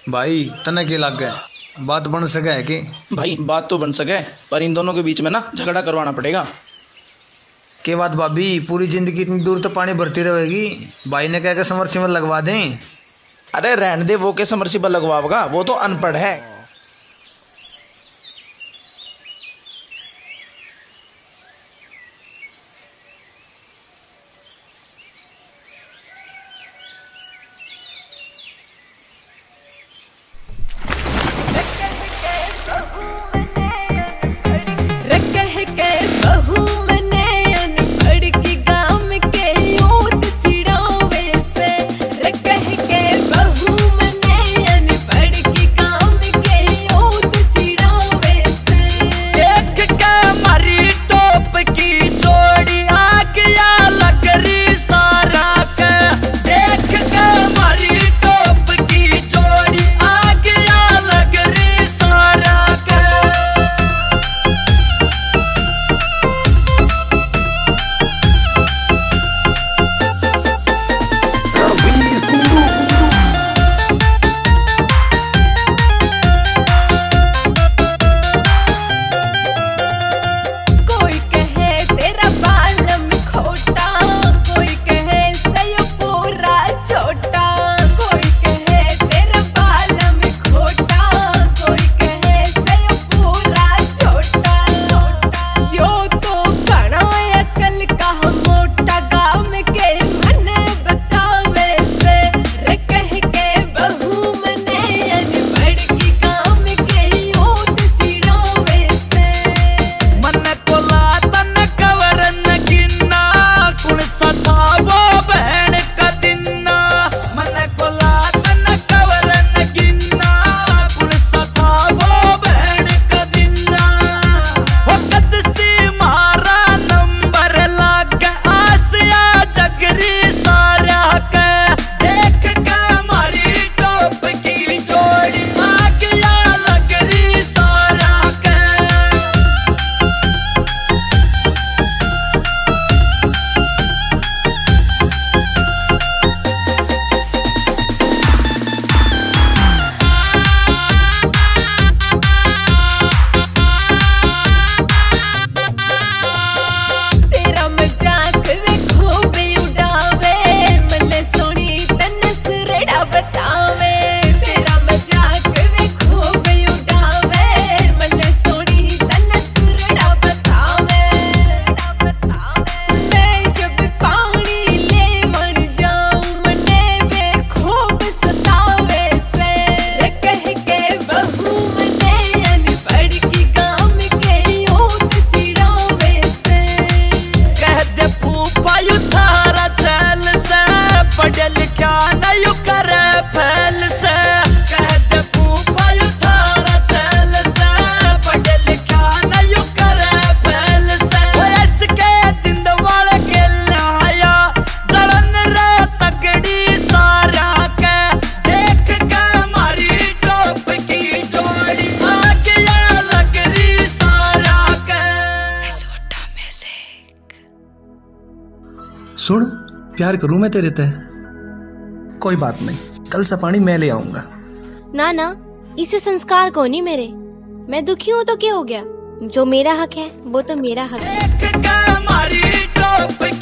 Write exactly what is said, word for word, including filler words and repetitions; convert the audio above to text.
भाई तने के लग गए, बात बन सके है कि? भाई बात तो बन सके, पर इन दोनों के बीच में ना झगड़ा करवाना पड़ेगा। के बात भाभी, पूरी जिंदगी इतनी दूर तो पानी भरती रहेगी, भाई ने कह के समरसीबल लगवा दें। अरे रहने दे, वो के समरसीबल लगवाएगा, वो तो अनपढ़ है। सुन, प्यार करूं मैं तेरे ते, कोई बात नहीं, कल से पानी मैं ले आऊंगा। ना ना, इसे संस्कार को नहीं मेरे, मैं दुखी हूँ तो क्या हो गया, जो मेरा हक है वो तो मेरा हक है।